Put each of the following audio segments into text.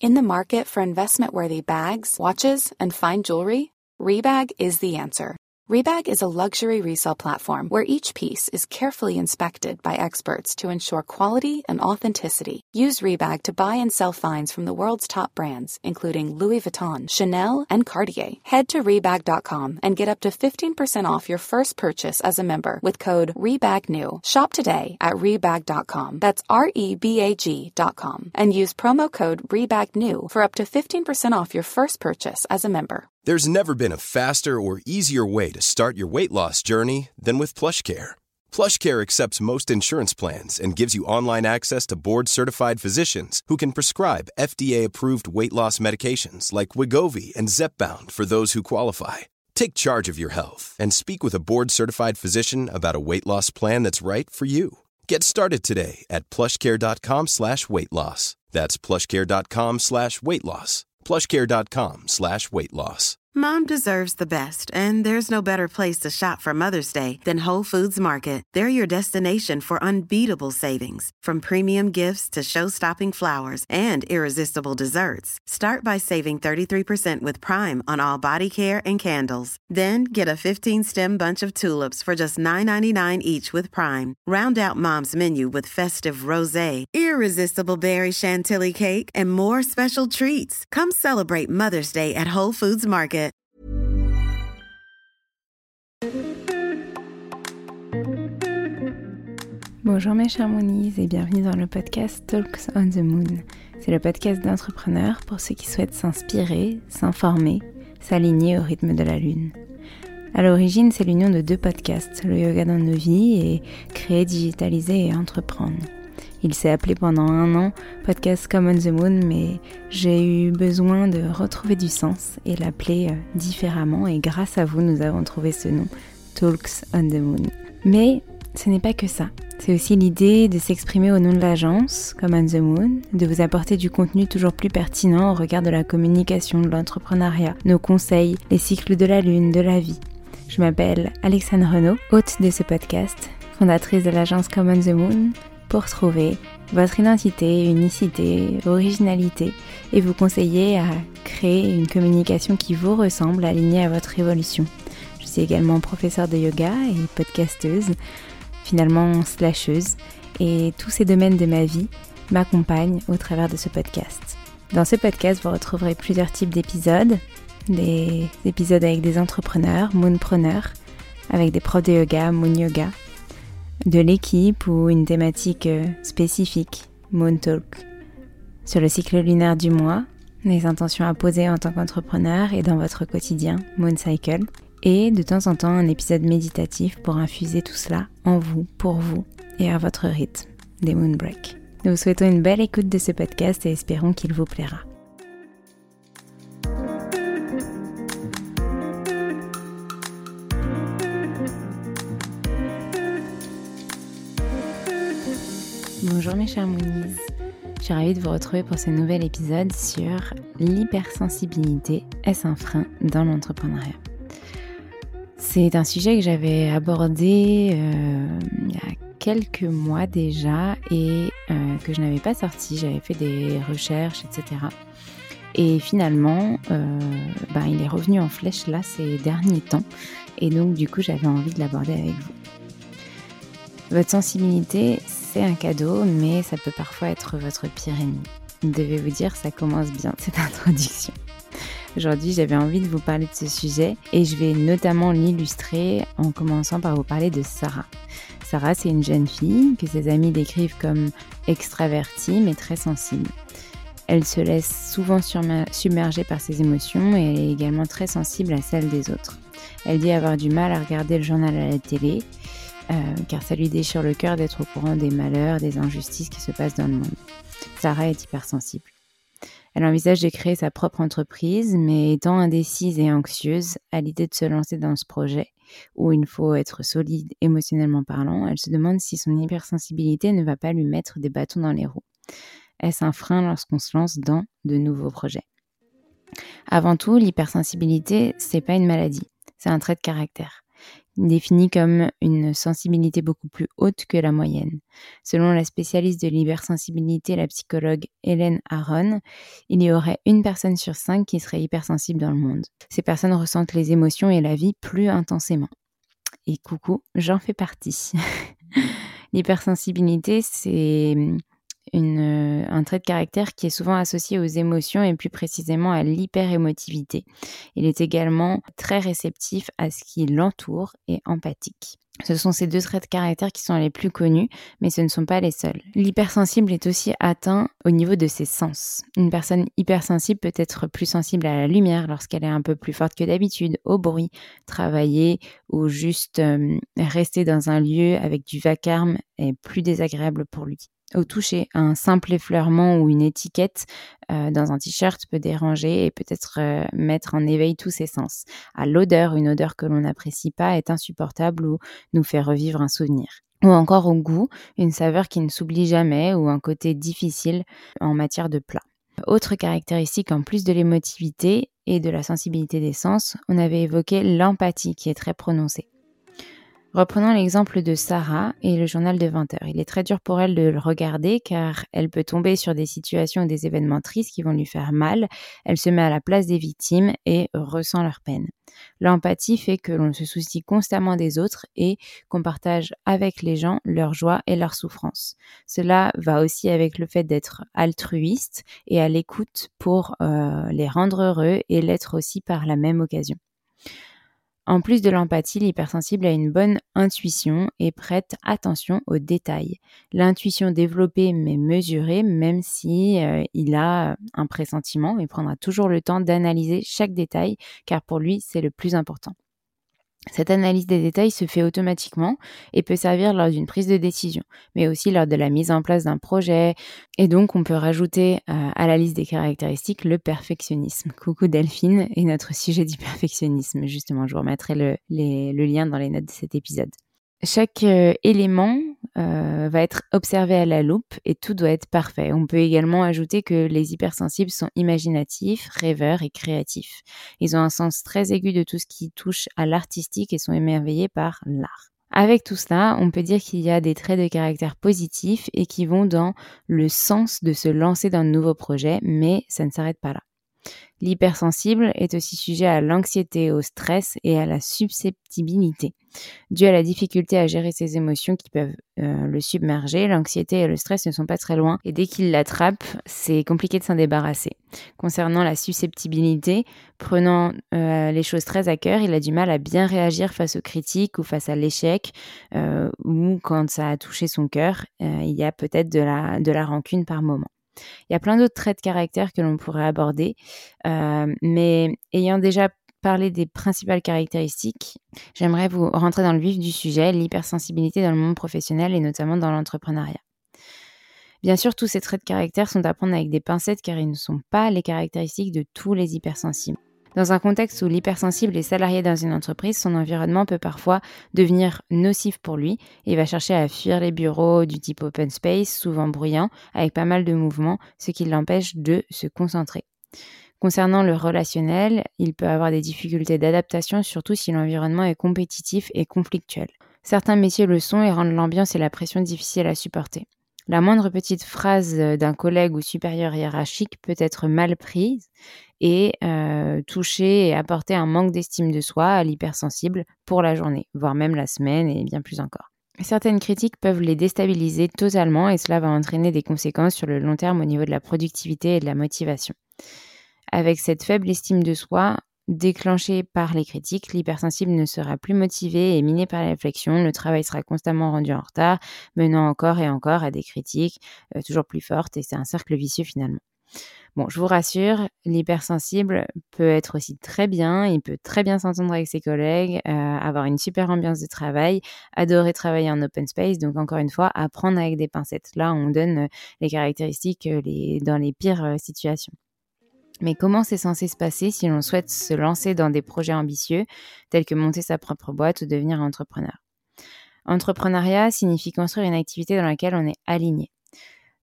In the market for investment-worthy bags, watches, and fine jewelry, Rebag is the answer. Rebag is a luxury resale platform where each piece is carefully inspected by experts to ensure quality and authenticity. Use Rebag to buy and sell finds from the world's top brands, including Louis Vuitton, Chanel, and Cartier. Head to Rebag.com and get up to 15% off your first purchase as a member with code REBAGNEW. Shop today at Rebag.com. That's REBAG.com. And use promo code REBAGNEW for up to 15% off your first purchase as a member. There's never been a faster or easier way to start your weight loss journey than with PlushCare. PlushCare accepts most insurance plans and gives you online access to board-certified physicians who can prescribe FDA-approved weight loss medications like Wegovy and Zepbound for those who qualify. Take charge of your health and speak with a board-certified physician about a weight loss plan that's right for you. Get started today at plushcare.com/weightloss. That's plushcare.com/weightloss. plushcare.com/weightloss. Mom deserves the best, and there's no better place to shop for Mother's Day than Whole Foods Market. They're your destination for unbeatable savings, from premium gifts to show-stopping flowers and irresistible desserts. Start by saving 33% with Prime on all body care and candles. Then get a 15-stem bunch of tulips for just $9.99 each with Prime. Round out Mom's menu with festive rosé, irresistible berry chantilly cake, and more special treats. Come celebrate Mother's Day at Whole Foods Market. Bonjour mes chers Moonies et bienvenue dans le podcast Talks on the Moon. C'est le podcast d'entrepreneurs pour ceux qui souhaitent s'inspirer, s'informer, s'aligner au rythme de la Lune. À l'origine, c'est l'union de deux podcasts, le yoga dans nos vies et créer, digitaliser et entreprendre. Il s'est appelé pendant 1 an Podcast Come on the Moon, mais j'ai eu besoin de retrouver du sens et l'appeler différemment, et grâce à vous, nous avons trouvé ce nom, Talks on the Moon. Mais ce n'est pas que ça. C'est aussi l'idée de s'exprimer au nom de l'agence, Come on the Moon, de vous apporter du contenu toujours plus pertinent au regard de la communication, de l'entrepreneuriat, nos conseils, les cycles de la lune, de la vie. Je m'appelle Alexandre Renaud, hôte de ce podcast, fondatrice de l'agence Come on the Moon, pour trouver votre identité, unicité, originalité et vous conseiller à créer une communication qui vous ressemble, alignée à votre évolution. Je suis également professeure de yoga et podcasteuse, finalement slasheuse, et tous ces domaines de ma vie m'accompagnent au travers de ce podcast. Dans ce podcast, vous retrouverez plusieurs types d'épisodes, des épisodes avec des entrepreneurs, moonpreneurs, avec des profs de yoga, moon yoga, de l'équipe ou une thématique spécifique, Moon Talk, sur le cycle lunaire du mois, les intentions à poser en tant qu'entrepreneur et dans votre quotidien, Moon Cycle, et de temps en temps un épisode méditatif pour infuser tout cela en vous, pour vous et à votre rythme, des Moon Break. Nous vous souhaitons une belle écoute de ce podcast et espérons qu'il vous plaira. Bonjour mes chers Moonies, je suis ravie de vous retrouver pour ce nouvel épisode sur l'hypersensibilité, est-ce un frein dans l'entrepreneuriat ? C'est un sujet que j'avais abordé il y a quelques mois déjà et que je n'avais pas sorti, j'avais fait des recherches, etc. Et finalement, il est revenu en flèche là ces derniers temps et donc du coup j'avais envie de l'aborder avec vous. Votre sensibilité, c'est un cadeau, mais ça peut parfois être votre pire ennemi. Vous devez vous dire, ça commence bien cette introduction. Aujourd'hui, j'avais envie de vous parler de ce sujet et je vais notamment l'illustrer en commençant par vous parler de Sarah. Sarah, c'est une jeune fille que ses amis décrivent comme extravertie mais très sensible. Elle se laisse souvent submerger par ses émotions et elle est également très sensible à celles des autres. Elle dit avoir du mal à regarder le journal à la télé, car ça lui déchire le cœur d'être au courant des malheurs, des injustices qui se passent dans le monde. Sarah est hypersensible. Elle envisage de créer sa propre entreprise, mais étant indécise et anxieuse à l'idée de se lancer dans ce projet, où il faut être solide émotionnellement parlant, elle se demande si son hypersensibilité ne va pas lui mettre des bâtons dans les roues. Est-ce un frein lorsqu'on se lance dans de nouveaux projets ? Avant tout, l'hypersensibilité, c'est pas une maladie, c'est un trait de caractère. définie comme une sensibilité beaucoup plus haute que la moyenne. Selon la spécialiste de l'hypersensibilité, la psychologue Hélène Aron, il y aurait 1 personne sur 5 qui serait hypersensible dans le monde. Ces personnes ressentent les émotions et la vie plus intensément. Et coucou, j'en fais partie. L'hypersensibilité, c'est un trait de caractère qui est souvent associé aux émotions et plus précisément à l'hyperémotivité. Il est également très réceptif à ce qui l'entoure et empathique. Ce sont ces 2 traits de caractère qui sont les plus connus, mais ce ne sont pas les seuls. L'hypersensible est aussi atteint au niveau de ses sens. Une personne hypersensible peut être plus sensible à la lumière lorsqu'elle est un peu plus forte que d'habitude, au bruit, travailler ou juste rester dans un lieu avec du vacarme est plus désagréable pour lui. Au toucher, un simple effleurement ou une étiquette dans un t-shirt peut déranger et peut-être mettre en éveil tous ses sens. À l'odeur, une odeur que l'on n'apprécie pas est insupportable ou nous fait revivre un souvenir. Ou encore au goût, une saveur qui ne s'oublie jamais ou un côté difficile en matière de plat. Autre caractéristique en plus de l'émotivité et de la sensibilité des sens, on avait évoqué l'empathie qui est très prononcée. Reprenons l'exemple de Sarah et le journal de 20 heures. Il est très dur pour elle de le regarder car elle peut tomber sur des situations ou des événements tristes qui vont lui faire mal. Elle se met à la place des victimes et ressent leur peine. L'empathie fait que l'on se soucie constamment des autres et qu'on partage avec les gens leur joie et leur souffrance. Cela va aussi avec le fait d'être altruiste et à l'écoute pour les rendre heureux et l'être aussi par la même occasion. En plus de l'empathie, l'hypersensible a une bonne intuition et prête attention aux détails. L'intuition développée mais mesurée, même si il a un pressentiment, il prendra toujours le temps d'analyser chaque détail car pour lui, c'est le plus important. Cette analyse des détails se fait automatiquement et peut servir lors d'une prise de décision, mais aussi lors de la mise en place d'un projet. Et donc, on peut rajouter à la liste des caractéristiques le perfectionnisme. Coucou Delphine et notre sujet du perfectionnisme. Justement, je vous remettrai le lien dans les notes de cet épisode. Chaque élément va être observé à la loupe et tout doit être parfait. On peut également ajouter que les hypersensibles sont imaginatifs, rêveurs et créatifs. Ils ont un sens très aigu de tout ce qui touche à l'artistique et sont émerveillés par l'art. Avec tout cela, on peut dire qu'il y a des traits de caractère positifs et qui vont dans le sens de se lancer dans de nouveaux projets, mais ça ne s'arrête pas là. L'hypersensible est aussi sujet à l'anxiété, au stress et à la susceptibilité. Dû à la difficulté à gérer ses émotions qui peuvent le submerger, l'anxiété et le stress ne sont pas très loin et dès qu'il l'attrape, c'est compliqué de s'en débarrasser. Concernant la susceptibilité, prenant les choses très à cœur, il a du mal à bien réagir face aux critiques ou face à l'échec ou quand ça a touché son cœur, il y a peut-être de la rancune par moment. Il y a plein d'autres traits de caractère que l'on pourrait aborder, mais ayant déjà parlé des principales caractéristiques, j'aimerais vous rentrer dans le vif du sujet, l'hypersensibilité dans le monde professionnel et notamment dans l'entrepreneuriat. Bien sûr, tous ces traits de caractère sont à prendre avec des pincettes car ils ne sont pas les caractéristiques de tous les hypersensibles. Dans un contexte où l'hypersensible est salarié dans une entreprise, son environnement peut parfois devenir nocif pour lui et il va chercher à fuir les bureaux du type open space, souvent bruyants, avec pas mal de mouvements, ce qui l'empêche de se concentrer. Concernant le relationnel, il peut avoir des difficultés d'adaptation, surtout si l'environnement est compétitif et conflictuel. Certains métiers le sont et rendent l'ambiance et la pression difficiles à supporter. La moindre petite phrase d'un collègue ou supérieur hiérarchique peut être mal prise et toucher et apporter un manque d'estime de soi à l'hypersensible pour la journée, voire même la semaine et bien plus encore. Certaines critiques peuvent les déstabiliser totalement et cela va entraîner des conséquences sur le long terme au niveau de la productivité et de la motivation. Avec cette faible estime de soi, déclenchée par les critiques, l'hypersensible ne sera plus motivé et miné par la réflexion, le travail sera constamment rendu en retard, menant encore et encore à des critiques toujours plus fortes et c'est un cercle vicieux finalement. Bon, je vous rassure, l'hypersensible peut être aussi très bien, il peut très bien s'entendre avec ses collègues, avoir une super ambiance de travail, adorer travailler en open space, donc encore une fois, apprendre avec des pincettes. Là, on donne les caractéristiques dans les pires situations. Mais comment c'est censé se passer si l'on souhaite se lancer dans des projets ambitieux, tels que monter sa propre boîte ou devenir entrepreneur ? Entrepreneuriat signifie construire une activité dans laquelle on est aligné.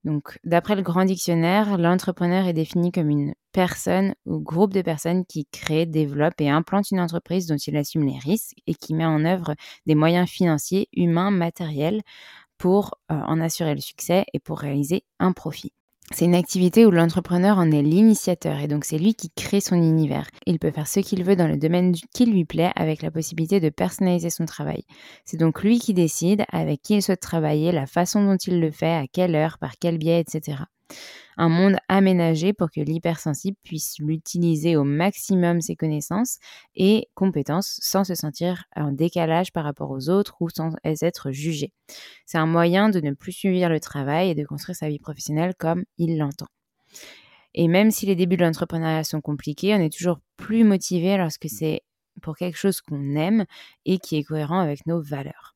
Donc, d'après le Grand Dictionnaire, l'entrepreneur est défini comme une personne ou groupe de personnes qui crée, développe et implante une entreprise dont il assume les risques et qui met en œuvre des moyens financiers, humains, matériels pour en assurer le succès et pour réaliser un profit. C'est une activité où l'entrepreneur en est l'initiateur et donc c'est lui qui crée son univers. Il peut faire ce qu'il veut dans le domaine qui lui plaît avec la possibilité de personnaliser son travail. C'est donc lui qui décide avec qui il souhaite travailler, la façon dont il le fait, à quelle heure, par quel biais, etc. Un monde aménagé pour que l'hypersensible puisse l'utiliser au maximum ses connaissances et compétences sans se sentir en décalage par rapport aux autres ou sans être jugé. C'est un moyen de ne plus subir le travail et de construire sa vie professionnelle comme il l'entend. Et même si les débuts de l'entrepreneuriat sont compliqués, on est toujours plus motivé lorsque c'est pour quelque chose qu'on aime et qui est cohérent avec nos valeurs.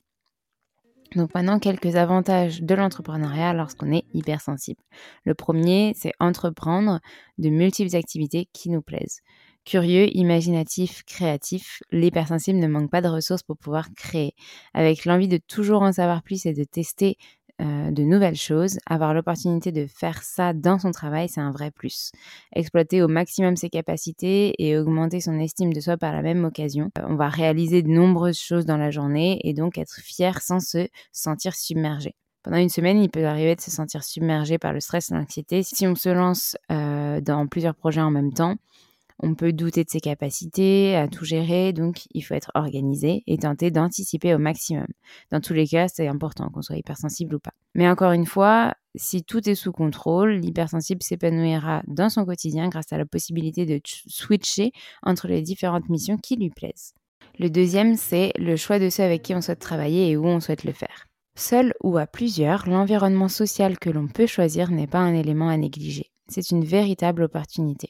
Donc maintenant, quelques avantages de l'entrepreneuriat lorsqu'on est hypersensible. Le premier, c'est entreprendre de multiples activités qui nous plaisent. Curieux, imaginatif, créatif, l'hypersensible ne manque pas de ressources pour pouvoir créer. Avec l'envie de toujours en savoir plus et de tester de nouvelles choses, avoir l'opportunité de faire ça dans son travail, c'est un vrai plus. Exploiter au maximum ses capacités et augmenter son estime de soi par la même occasion. On va réaliser de nombreuses choses dans la journée et donc être fier sans se sentir submergé. Pendant une semaine, il peut arriver de se sentir submergé par le stress et l'anxiété. Si on se lance dans plusieurs projets en même temps, on peut douter de ses capacités à tout gérer, donc il faut être organisé et tenter d'anticiper au maximum. Dans tous les cas, c'est important qu'on soit hypersensible ou pas. Mais encore une fois, si tout est sous contrôle, l'hypersensible s'épanouira dans son quotidien grâce à la possibilité de switcher entre les différentes missions qui lui plaisent. Le deuxième, c'est le choix de ceux avec qui on souhaite travailler et où on souhaite le faire. Seul ou à plusieurs, l'environnement social que l'on peut choisir n'est pas un élément à négliger. C'est une véritable opportunité.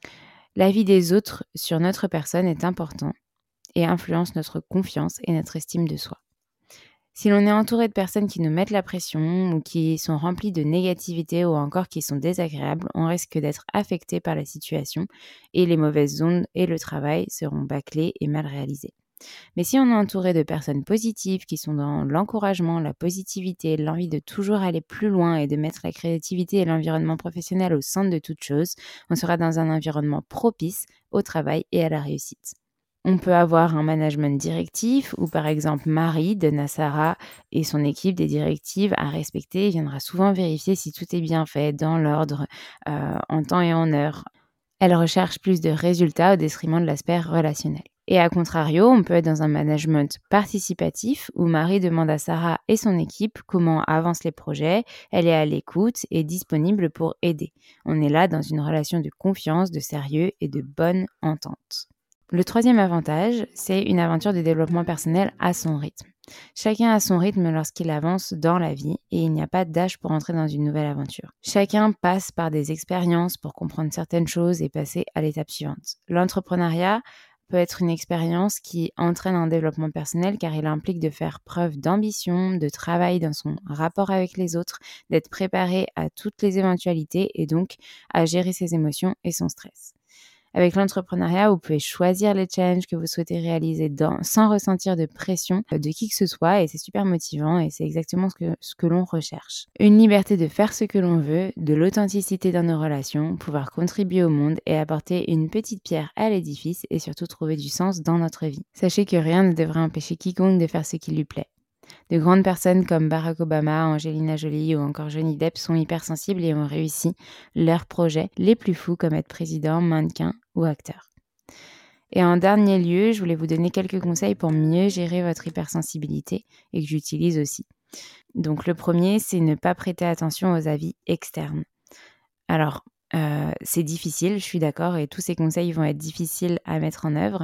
L'avis des autres sur notre personne est important et influence notre confiance et notre estime de soi. Si l'on est entouré de personnes qui nous mettent la pression ou qui sont remplies de négativité ou encore qui sont désagréables, on risque d'être affecté par la situation et les mauvaises ondes et le travail seront bâclés et mal réalisés. Mais si on est entouré de personnes positives qui sont dans l'encouragement, la positivité, l'envie de toujours aller plus loin et de mettre la créativité et l'environnement professionnel au centre de toute chose, on sera dans un environnement propice au travail et à la réussite. On peut avoir un management directif où par exemple Marie donne à Sarah et son équipe des directives à respecter et viendra souvent vérifier si tout est bien fait, dans l'ordre, en temps et en heure. Elle recherche plus de résultats au détriment de l'aspect relationnel. Et à contrario, on peut être dans un management participatif où Marie demande à Sarah et son équipe comment avancent les projets, elle est à l'écoute et disponible pour aider. On est là dans une relation de confiance, de sérieux et de bonne entente. Le troisième avantage, c'est une aventure de développement personnel à son rythme. Chacun a son rythme lorsqu'il avance dans la vie et il n'y a pas d'âge pour entrer dans une nouvelle aventure. Chacun passe par des expériences pour comprendre certaines choses et passer à l'étape suivante. L'entrepreneuriat peut être une expérience qui entraîne un développement personnel car il implique de faire preuve d'ambition, de travail dans son rapport avec les autres, d'être préparé à toutes les éventualités et donc à gérer ses émotions et son stress. Avec l'entrepreneuriat, vous pouvez choisir les challenges que vous souhaitez réaliser sans ressentir de pression de qui que ce soit et c'est super motivant et c'est exactement ce que l'on recherche. Une liberté de faire ce que l'on veut, de l'authenticité dans nos relations, pouvoir contribuer au monde et apporter une petite pierre à l'édifice et surtout trouver du sens dans notre vie. Sachez que rien ne devrait empêcher quiconque de faire ce qui lui plaît. De grandes personnes comme Barack Obama, Angelina Jolie ou encore Johnny Depp sont hypersensibles et ont réussi leurs projets les plus fous comme être président, mannequin ou acteur. Et en dernier lieu, je voulais vous donner quelques conseils pour mieux gérer votre hypersensibilité et que j'utilise aussi. Donc le premier, c'est ne pas prêter attention aux avis externes. Alors, c'est difficile, je suis d'accord, et tous ces conseils vont être difficiles à mettre en œuvre,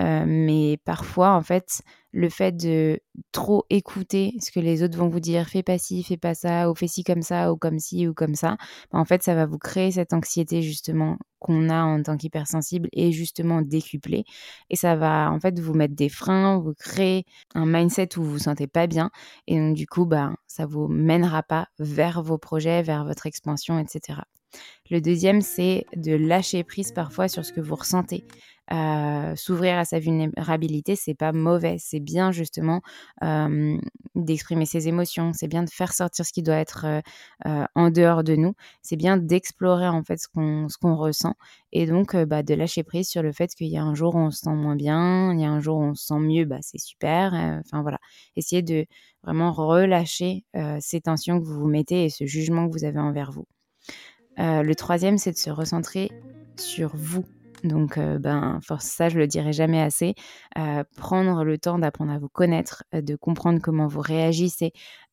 mais parfois, en fait, le fait de trop écouter ce que les autres vont vous dire, fais pas ci, fais pas ça, ou fais ci comme ça, ou comme ci, ou comme ça, en fait, ça va vous créer cette anxiété justement qu'on a en tant qu'hypersensible et justement décuplée, et ça va en fait vous mettre des freins, vous créer un mindset où vous vous sentez pas bien, et donc du coup, ça vous mènera pas vers vos projets, vers votre expansion, etc. Le deuxième, c'est de lâcher prise parfois sur ce que vous ressentez. S'ouvrir à sa vulnérabilité, c'est pas mauvais, c'est bien justement d'exprimer ses émotions, c'est bien de faire sortir ce qui doit être en dehors de nous, c'est bien d'explorer en fait ce qu'on ressent et donc de lâcher prise sur le fait qu'il y a un jour où on se sent moins bien, il y a un jour où on se sent mieux, c'est super, enfin voilà, essayer de vraiment relâcher ces tensions que vous vous mettez et ce jugement que vous avez envers vous. Le troisième, c'est de se recentrer sur vous. Donc, ça, je le dirai jamais assez. Prendre le temps d'apprendre à vous connaître, de comprendre comment vous réagissez,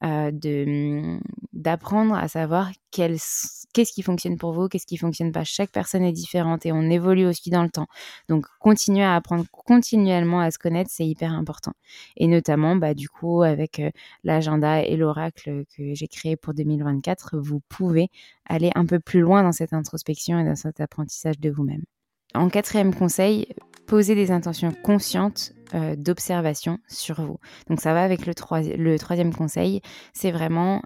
d'apprendre à savoir qu'est-ce qui fonctionne pour vous, qu'est-ce qui fonctionne pas. Chaque personne est différente et on évolue aussi dans le temps. Donc, continuer à apprendre continuellement à se connaître, c'est hyper important. Et notamment, du coup, avec l'agenda et l'oracle que j'ai créé pour 2024, vous pouvez aller un peu plus loin dans cette introspection et dans cet apprentissage de vous-même. En quatrième conseil, posez des intentions conscientes d'observation sur vous. Donc ça va avec le troisième conseil, c'est vraiment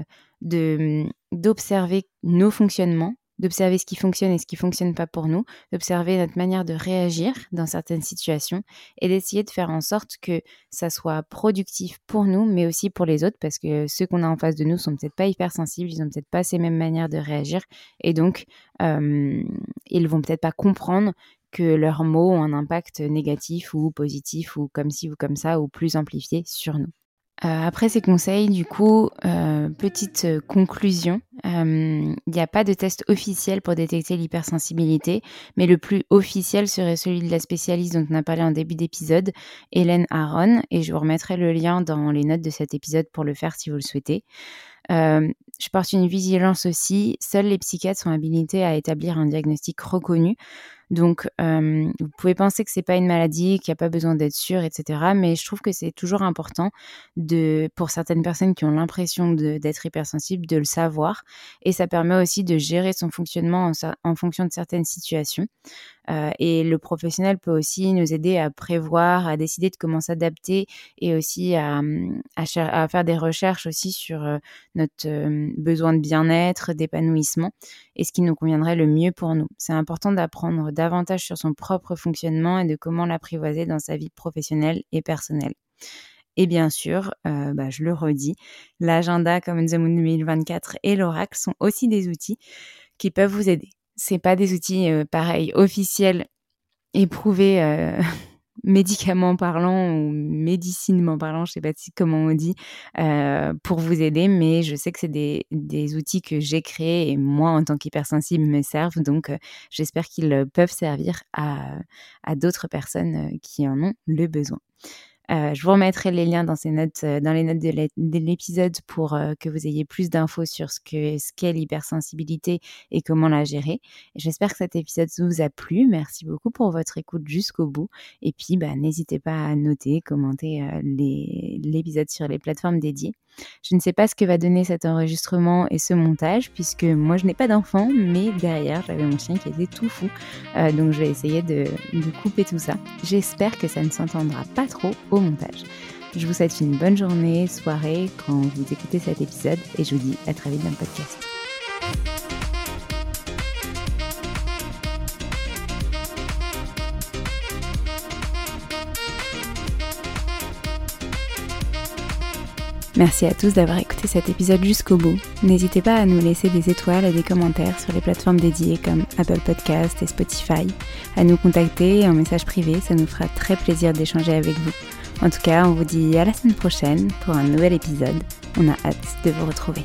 d'observer nos fonctionnements, d'observer ce qui fonctionne et ce qui ne fonctionne pas pour nous, d'observer notre manière de réagir dans certaines situations et d'essayer de faire en sorte que ça soit productif pour nous, mais aussi pour les autres, parce que ceux qu'on a en face de nous sont peut-être pas hyper sensibles, ils ont peut-être pas ces mêmes manières de réagir et donc ils vont peut-être pas comprendre que leurs mots ont un impact négatif ou positif ou comme ci ou comme ça ou plus amplifié sur nous. Après ces conseils, du coup, petite conclusion, il n'y a pas de test officiel pour détecter l'hypersensibilité, mais le plus officiel serait celui de la spécialiste dont on a parlé en début d'épisode, Hélène Aron, et je vous remettrai le lien dans les notes de cet épisode pour le faire si vous le souhaitez. Je porte une vigilance aussi, seuls les psychiatres sont habilités à établir un diagnostic reconnu. Donc, vous pouvez penser que c'est pas une maladie, qu'il n'y a pas besoin d'être sûr, etc. Mais je trouve que c'est toujours important pour certaines personnes qui ont l'impression d'être hypersensibles, de le savoir. Et ça permet aussi de gérer son fonctionnement en fonction de certaines situations. Et le professionnel peut aussi nous aider à prévoir, à décider de comment s'adapter et aussi à faire des recherches aussi sur notre besoin de bien-être, d'épanouissement et ce qui nous conviendrait le mieux pour nous. C'est important d'apprendre davantage sur son propre fonctionnement et de comment l'apprivoiser dans sa vie professionnelle et personnelle. Et bien sûr, je le redis, l'agenda Common the Moon 2024 et l'oracle sont aussi des outils qui peuvent vous aider. C'est pas des outils pareils, officiels, éprouvés, médicaments parlant ou médicinement parlant, je sais pas comment on dit, pour vous aider, mais je sais que c'est des outils que j'ai créés et moi, en tant qu'hypersensible, me servent. Donc, j'espère qu'ils peuvent servir à d'autres personnes qui en ont le besoin. Je vous remettrai les liens dans les notes de l'épisode pour que vous ayez plus d'infos sur ce qu'est l'hypersensibilité et comment la gérer. Et j'espère que cet épisode vous a plu. Merci beaucoup pour votre écoute jusqu'au bout. Et puis, n'hésitez pas à noter, commenter l'épisode sur les plateformes dédiées. Je ne sais pas ce que va donner cet enregistrement et ce montage, puisque moi, je n'ai pas d'enfant, mais derrière, j'avais mon chien qui était tout fou. Donc, je vais essayer de couper tout ça. J'espère que ça ne s'entendra pas trop au montage. Je vous souhaite une bonne journée, soirée quand vous écoutez cet épisode et je vous dis à très vite dans le podcast. Merci à tous d'avoir écouté cet épisode jusqu'au bout. N'hésitez pas à nous laisser des étoiles et des commentaires sur les plateformes dédiées comme Apple Podcast et Spotify, à nous contacter en message privé, ça nous fera très plaisir d'échanger avec vous. En tout cas, on vous dit à la semaine prochaine pour un nouvel épisode. On a hâte de vous retrouver.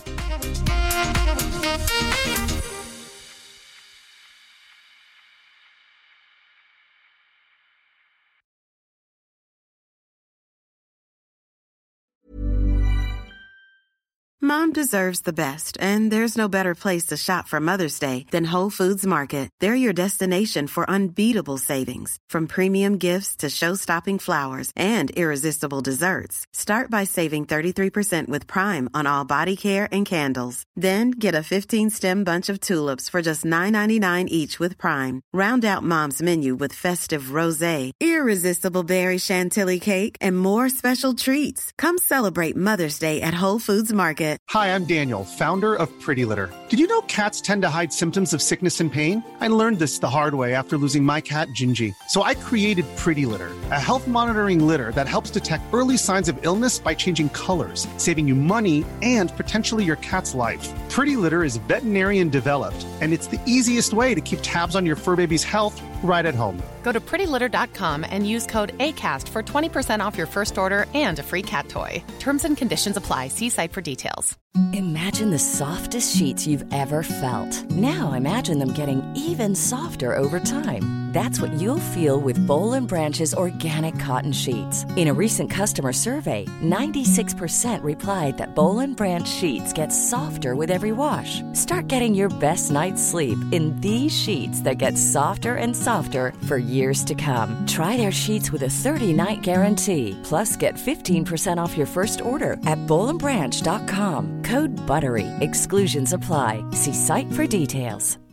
Mom deserves the best, and there's no better place to shop for Mother's Day than Whole Foods Market. They're your destination for unbeatable savings, from premium gifts to show-stopping flowers and irresistible desserts. Start by saving 33% with Prime on all body care and candles. Then get a 15-stem bunch of tulips for just $9.99 each with Prime. Round out Mom's menu with festive rosé, irresistible berry chantilly cake, and more special treats. Come celebrate Mother's Day at Whole Foods Market. Hi, I'm Daniel, founder of Pretty Litter. Did you know cats tend to hide symptoms of sickness and pain? I learned this the hard way after losing my cat, Gingy. So I created Pretty Litter, a health monitoring litter that helps detect early signs of illness by changing colors, saving you money and potentially your cat's life. Pretty Litter is veterinarian developed, and it's the easiest way to keep tabs on your fur baby's health right at home. Go to prettylitter.com and use code ACAST for 20% off your first order and a free cat toy. Terms and conditions apply. See site for details. Imagine the softest sheets you've ever felt. Now imagine them getting even softer over time. That's what you'll feel with Boll & Branch's organic cotton sheets. In a recent customer survey, 96% replied that Boll & Branch sheets get softer with every wash. Start getting your best night's sleep in these sheets that get softer and softer for years to come. Try their sheets with a 30-night guarantee. Plus, get 15% off your first order at bollandbranch.com. Code BUTTERY. Exclusions apply. See site for details.